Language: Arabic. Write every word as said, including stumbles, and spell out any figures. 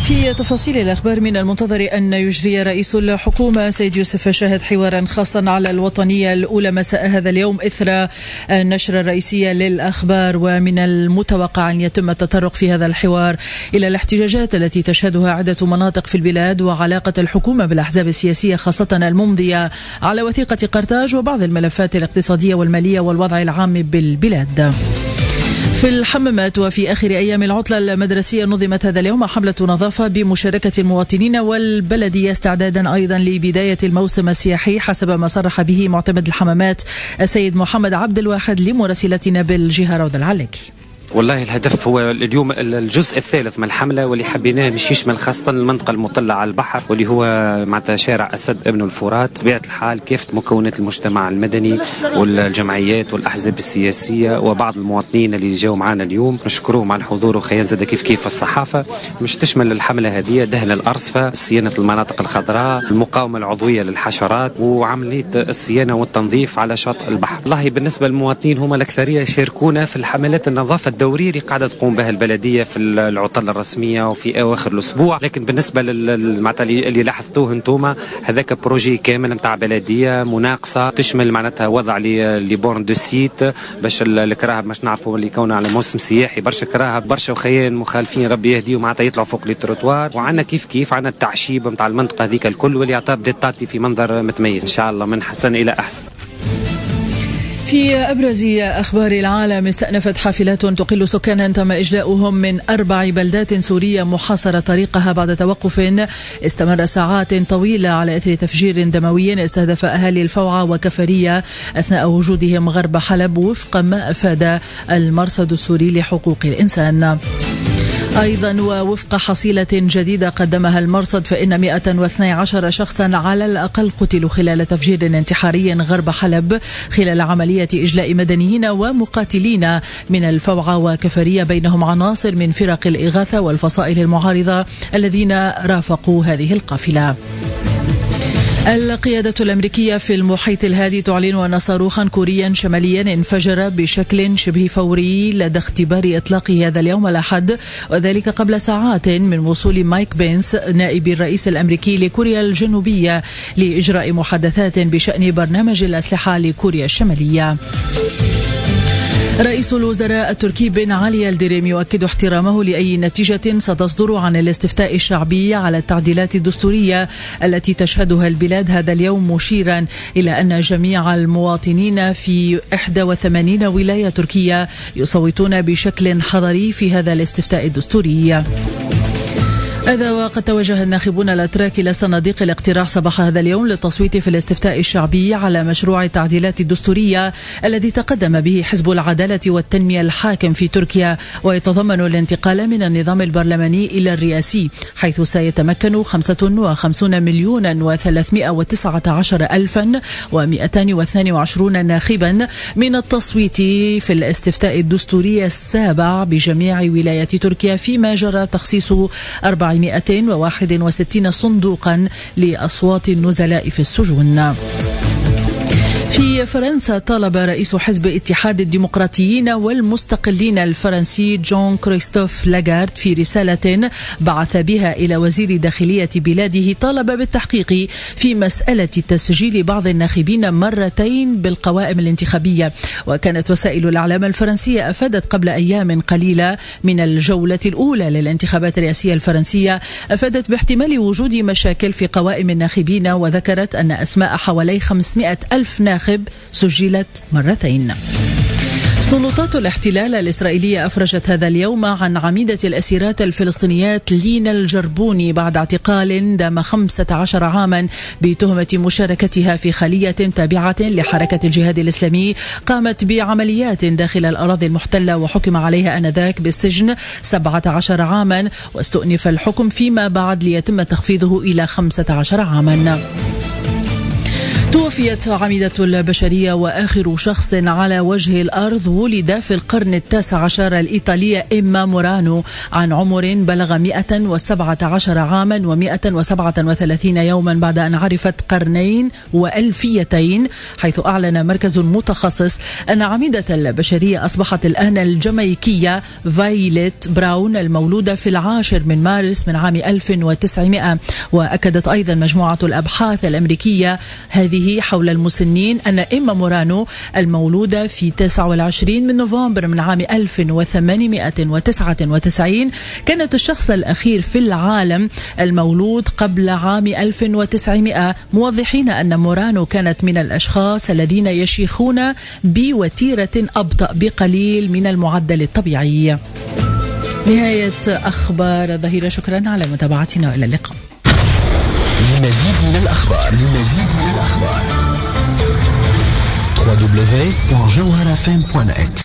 في تفاصيل الأخبار، من المنتظر أن يجري رئيس الحكومة سيد يوسف شاهد حوارا خاصا على الوطنية الأولى مساء هذا اليوم إثر النشرة الرئيسية للأخبار، ومن المتوقع أن يتم التطرق في هذا الحوار إلى الاحتجاجات التي تشهدها عدة مناطق في البلاد وعلاقة الحكومة بالأحزاب السياسية خاصة الممضية على وثيقة قرطاج وبعض الملفات الاقتصادية والمالية والوضع العام بالبلاد. في الحمامات وفي آخر أيام العطلة المدرسية نظمت هذا اليوم حملة نظافة بمشاركة المواطنين والبلدية استعدادا أيضا لبداية الموسم السياحي، حسب ما صرح به معتمد الحمامات السيد محمد عبد الواحد لمراسلتنا بالجهة روضة العلاكي. والله الهدف هو اليوم الجزء الثالث من الحملة، واللي حبيناه مش يشمل خاصة المنطقة المطلة على البحر، واللي هو معناتها شارع أسد ابن الفرات. بطبيعة الحال كافة مكونات المجتمع المدني والجمعيات والأحزاب السياسية وبعض المواطنين اللي جاوا معنا اليوم نشكرهم على الحضور، وخيال زاد كيف كيف الصحافة. مش تشمل الحملة هذه دهن الأرصفة، صيانة المناطق الخضراء، المقاومة العضوية للحشرات، وعملية الصيانة والتنظيف على شاطئ البحر. والله بالنسبة للمواطنين هم الأكثرية يشاركونا في الحملات النظافة الدورية اللي قاعدة تقوم بها البلدية في العطل الرسمية وفي أواخر الأسبوع. لكن بالنسبة للمعناتها اللي لاحظتوه انتوما، هذاك بروجي كامل نتاع بلدية مناقصة تشمل معناتها وضع لي بورن دو سيت باش الكراهب باش نعرفوا اللي كونه على موسم سياحي برشا كراهب برشا وخيان مخالفين ربي يهديهم معناتها يطلعوا فوق لي تروتوار. وعندنا كيف كيف عندنا التعشيب نتاع المنطقة هذيك الكل، واللي يعتبر ديتاتي في منظر متميز إن شاء الله من حسن إلى أحسن. في أبرز أخبار العالم، استأنفت حافلات تقل سكانا تم إجلاؤهم من أربع بلدات سورية محاصرة طريقها بعد توقف استمر ساعات طويلة على إثر تفجير دموي استهدف أهالي الفوعة وكفرية أثناء وجودهم غرب حلب، وفق ما أفاد المرصد السوري لحقوق الإنسان. أيضا ووفق حصيلة جديدة قدمها المرصد، فإن مئة واثني عشر شخصا على الأقل قتلوا خلال تفجير انتحاري غرب حلب خلال عملية إجلاء مدنيين ومقاتلين من الفوعة وكفرية، بينهم عناصر من فرق الإغاثة والفصائل المعارضة الذين رافقوا هذه القافلة. القيادة الأمريكية في المحيط الهادي تعلن أن صاروخا كوريا شماليا انفجر بشكل شبه فوري لدى اختبار إطلاقه هذا اليوم الأحد، وذلك قبل ساعات من وصول مايك بينس نائب الرئيس الأمريكي لكوريا الجنوبية لإجراء محادثات بشأن برنامج الأسلحة لكوريا الشمالية. رئيس الوزراء التركي بن علي الدريم يؤكد احترامه لأي نتيجة ستصدر عن الاستفتاء الشعبي على التعديلات الدستورية التي تشهدها البلاد هذا اليوم، مشيرا إلى أن جميع المواطنين في إحدى وثمانين ولاية تركية يصوتون بشكل حضري في هذا الاستفتاء الدستوري. هذا وقد توجه الناخبون الأتراك إلى صناديق الاقتراع صباح هذا اليوم للتصويت في الاستفتاء الشعبي على مشروع التعديلات الدستورية الذي تقدم به حزب العدالة والتنمية الحاكم في تركيا، ويتضمن الانتقال من النظام البرلماني إلى الرئاسي، حيث سيتمكن خمسة وخمسين مليون وثلاثمائة وتسعة عشر ألفا ومئتين واثنين وعشرين ناخبا من التصويت في الاستفتاء الدستوري السابع بجميع ولايات تركيا، فيما جرى تخصيص أربعمائة وواحد وستين صندوقا لأصوات النزلاء في السجون. في فرنسا، طالب رئيس حزب اتحاد الديمقراطيين والمستقلين الفرنسي جون كريستوف لاغارد في رسالة بعث بها إلى وزير داخلية بلاده طالب بالتحقيق في مسألة تسجيل بعض الناخبين مرتين بالقوائم الانتخابية. وكانت وسائل الإعلام الفرنسية أفادت قبل أيام قليلة من الجولة الأولى للانتخابات الرئاسية الفرنسية، أفادت باحتمال وجود مشاكل في قوائم الناخبين، وذكرت أن أسماء حوالي خمسمائة ألف ناخب سجلت مرتين. سلطات الاحتلال الإسرائيلية أفرجت هذا اليوم عن عميدة الأسيرات الفلسطينيات لينا الجربوني بعد اعتقال دام خمسة عشر عاما بتهمة مشاركتها في خلية تابعة لحركة الجهاد الإسلامي قامت بعمليات داخل الأراضي المحتلة، وحكم عليها آنذاك بالسجن سبعة عشر عاما، واستؤنف الحكم فيما بعد ليتم تخفيضه إلى خمسة عشر عاما. توفيت عميدة البشرية وآخر شخص على وجه الأرض ولد في القرن التاسع عشر الإيطالية إيما مورانو عن عمر بلغ مئة وسبعة عشر عاما ومئة وسبعة وثلاثين يوما بعد أن عرفت قرنين وألفيتين، حيث أعلن مركز متخصص أن عميدة البشرية أصبحت الآن الجامايكية فايلت براون المولودة في العاشر من مارس من عام ألف وتسعمئة. وأكدت أيضا مجموعة الأبحاث الأمريكية هذه حول المسنين أن إيما مورانو المولودة في تسعة والعشرين من نوفمبر من عام ألف وثمانمئة وتسعة وتسعين كانت الشخص الأخير في العالم المولود قبل عام ألف وتسعمئة، موضحين أن مورانو كانت من الأشخاص الذين يشيخون بوتيرة أبطأ بقليل من المعدل الطبيعي. نهاية أخبار الظهيرة، شكرا على متابعتنا وإلى اللقاء. لمزيد من الأخبار لمزيد من الأخبار دبليو دبليو دبليو دوت جوهر إف إم دوت نت